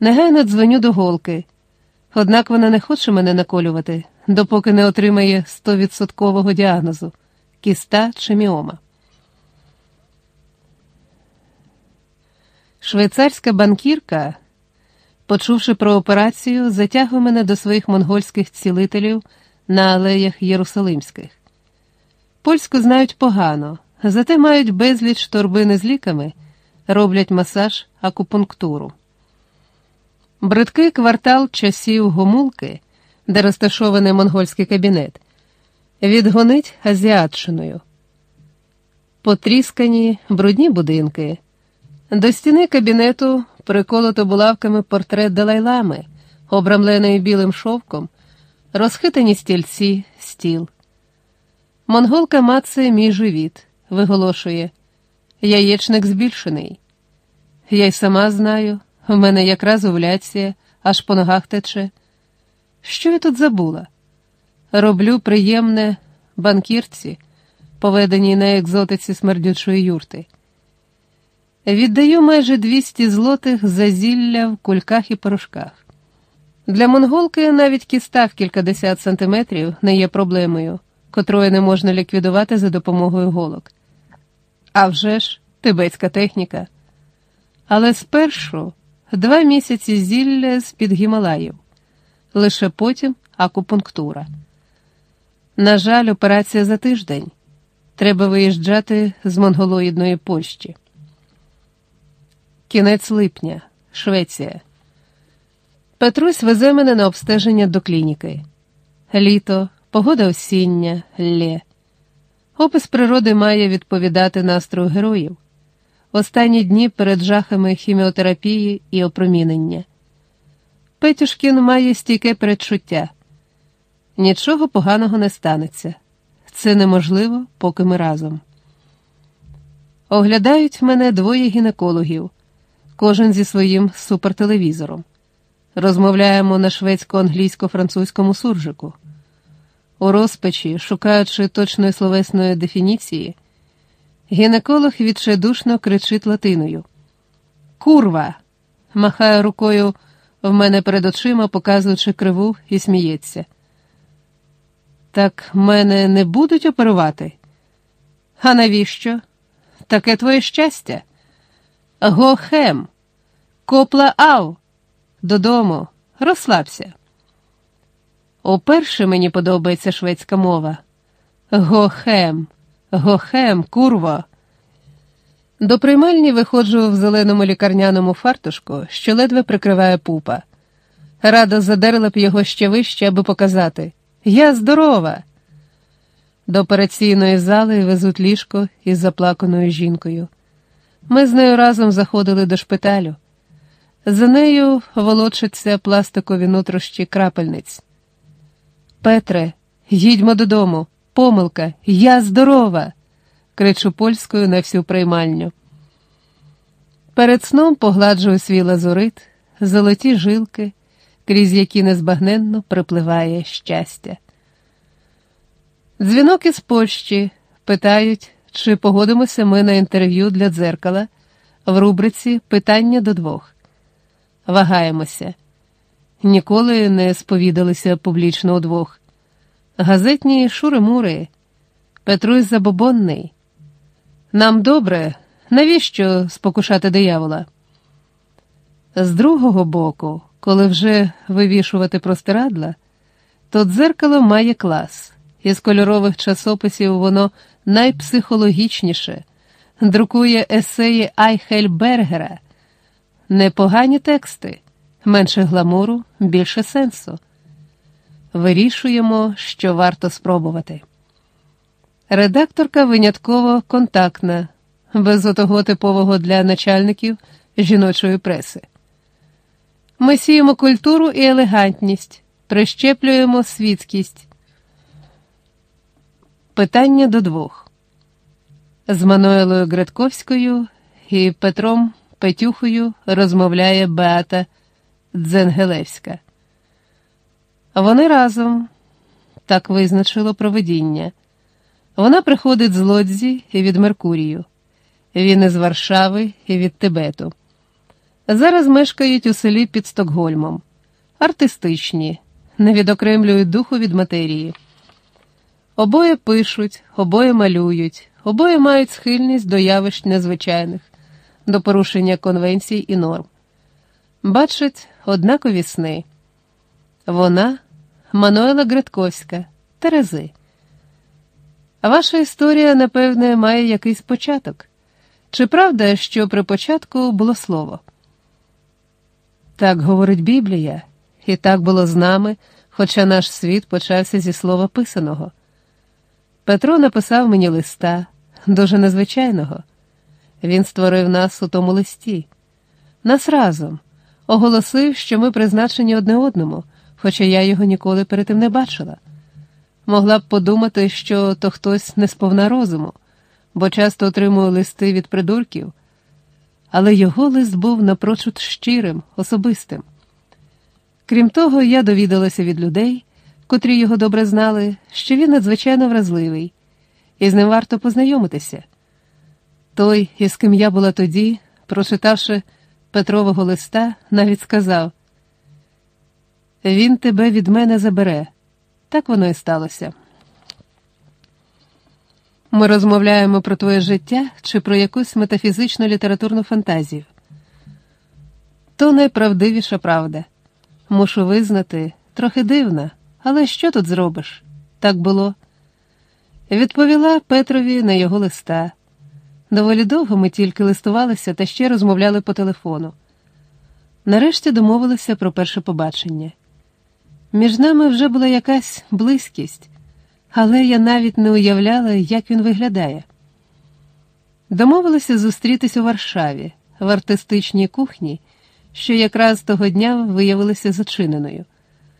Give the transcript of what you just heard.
Негайно дзвоню до Голки. Однак вона не хоче мене наколювати, допоки не отримає 100% діагнозу – кіста чи міома. Швейцарська банкірка, почувши про операцію, затягує мене до своїх монгольських цілителів на алеях Єрусалимських. Польську знають погано, зате мають безліч торбини з ліками, роблять масаж, акупунктуру. Бридкий квартал часів Гомулки, де розташований монгольський кабінет, відгонить азіатчиною. Потріскані, брудні будинки. До стіни кабінету приколото булавками портрет Далай-лами, обрамлений білим шовком, розхитані стільці, стіл. Монголка мацає мій живіт, виголошує: яєчник збільшений. Я й сама знаю, в мене якраз овуляція, аж по ногах тече. Що я тут забула? Роблю приємне банкірці, поведеній на екзотиці смердючої юрти. Віддаю майже 200 злотих за зілля в кульках і порошках. Для монголки навіть кіста в кількадесят сантиметрів не є проблемою, котрої не можна ліквідувати за допомогою голок. А вже ж, тибетська техніка. Але спершу 2 місяці зілля з-під Гімалаїв. Лише потім акупунктура. На жаль, операція за тиждень. Треба виїжджати з монголоїдної Польщі. Кінець липня. Швеція. Петрусь везе мене на обстеження до клініки. Літо, погода осіння, лє. Опис природи має відповідати настрою героїв. Останні дні перед жахами хіміотерапії і опромінення. Петюшкін має стійке передчуття. Нічого поганого не станеться. Це неможливо, поки ми разом. Оглядають мене 2 гінекологів, кожен зі своїм супертелевізором. Розмовляємо на шведсько-англійсько-французькому суржику. У розпачі, шукаючи точної словесної дефініції, гінеколог відчайдушно кричить латиною. «Курва!» махає рукою в мене перед очима, показуючи криву, і сміється. «Так мене не будуть оперувати?» «А навіщо? Таке твоє щастя?» «Го хем! Копла ав! Додому! Розслабся!» Уперше мені подобається шведська мова. «Го хем, курво!» До приймальні виходжу в зеленому лікарняному фартушку, що ледве прикриває пупа. Радо задерла б його ще вище, аби показати: «Я здорова!» До операційної зали везуть ліжко із заплаканою жінкою. Ми з нею разом заходили до шпиталю. За нею волочаться пластикові нутрощі крапельниць. «Петре, їдьмо додому! Помилка! Я здорова!» кричу польською на всю приймальню. Перед сном погладжую свій лазурит, золоті жилки, крізь які незбагненно припливає щастя. Дзвінок із Польщі. Питають, чи погодимося ми на інтерв'ю для «Дзеркала» в рубриці «Питання до 2». Вагаємося. Ніколи не сповідалися публічно удвох. Газетні шури-мури. Петрусь забобонний. Нам добре, навіщо спокушати диявола? З другого боку, коли вже вивішувати простирадла, то «Дзеркало» має клас. Із кольорових часописів воно найпсихологічніше, друкує есеї Айхельбергера. Непогані тексти, менше гламуру, більше сенсу. Вирішуємо, що варто спробувати. Редакторка винятково контактна, без отого типового для начальників жіночої преси. Ми сіємо культуру і елегантність, прищеплюємо світськість. Питання до 2. З Мануелою Гретковською і Петром Петюхою розмовляє Беата Дзенгелевська. Вони разом, так визначило провидіння. Вона приходить з Лодзі і від Меркурію. Він із Варшави і від Тибету. Зараз мешкають у селі під Стокгольмом. Артистичні, не відокремлюють духу від матерії. Обоє пишуть, обоє малюють, обоє мають схильність до явищ незвичайних, до порушення конвенцій і норм. Бачать однакові сни. Вона – Мануела Гретковська, Терези. Ваша історія, напевне, має якийсь початок. Чи правда, що при початку було слово? Так говорить Біблія, і так було з нами, хоча наш світ почався зі слова писаного. Петро написав мені листа, дуже незвичайного. Він створив нас у тому листі. Нас разом. Оголосив, що ми призначені одне одному, хоча я його ніколи перед тим не бачила. Могла б подумати, що то хтось не сповна розуму, бо часто отримую листи від придурків. Але його лист був напрочуд щирим, особистим. Крім того, я довідалася від людей, котрі його добре знали, що він надзвичайно вразливий, і з ним варто познайомитися. Той, із ким я була тоді, прочитавши Петрового листа, навіть сказав: «Він тебе від мене забере». Так воно і сталося. Ми розмовляємо про твоє життя чи про якусь метафізичну літературну фантазію. То найправдивіша правда. Мушу визнати, трохи дивна, але що тут зробиш? Так було. Відповіла Петрові на його листа. Доволі довго ми тільки листувалися та ще розмовляли по телефону. Нарешті домовилися про перше побачення. Між нами вже була якась близькість, але я навіть не уявляла, як він виглядає. Домовилися зустрітись у Варшаві, в артистичній кухні, що якраз того дня виявилася зачиненою.